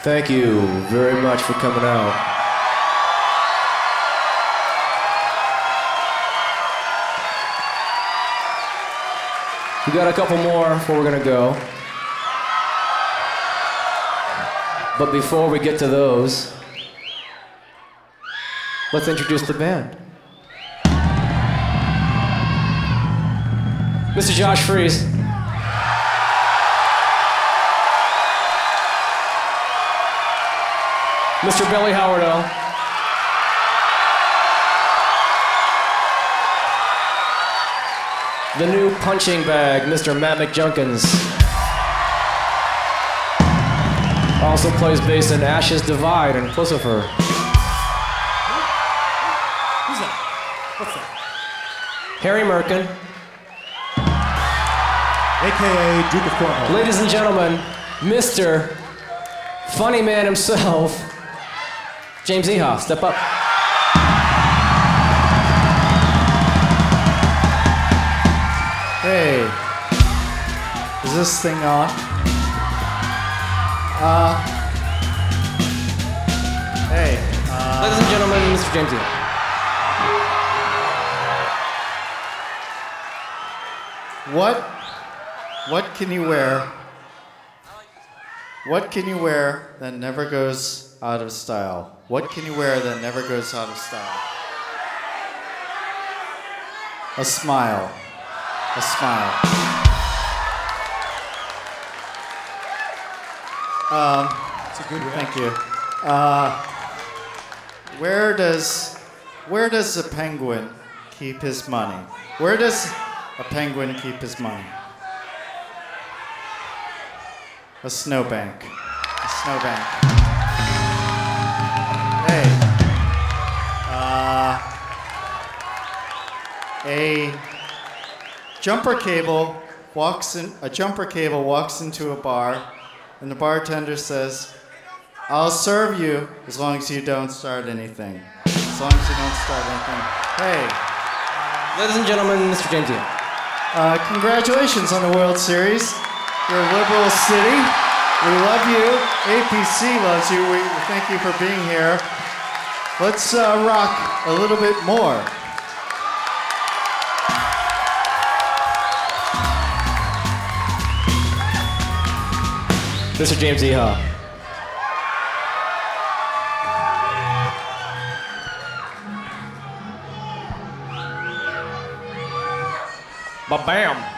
Thank you very much for coming out. We got a couple more before we're gonna go. But before we get to those, let's introduce the band. Mr. Josh Freese. Mr. Billy Howardo. The new punching bag, Mr. Matt McJunkins. Also plays bass in Ashes Divide and Lucifer. Who's that? What's that? Harry Merkin. AKA Duke of Cornwall. Ladies and gentlemen, Mr. Funny Man himself, James Eha, step up. Hey, is this thing on? Hey, Ladies and gentlemen, Mr. James Eha. what can you wear? What can you wear that never goes out of style? What can you wear that never goes out of style? A smile. A smile. It's a good one. Thank you. Where does a penguin keep his money? Where does a penguin keep his money? A snowbank. A snowbank. Hey. A jumper cable walks into a bar, and the bartender says, "I'll serve you as long as you don't start anything." As long as you don't start anything. Hey. Ladies and gentlemen, Mr. James Eha. Congratulations on the World Series. You're a liberal city. We love you. APC loves you. We thank you for being here. Let's rock a little bit more. Mr. James Eha. Ba-bam.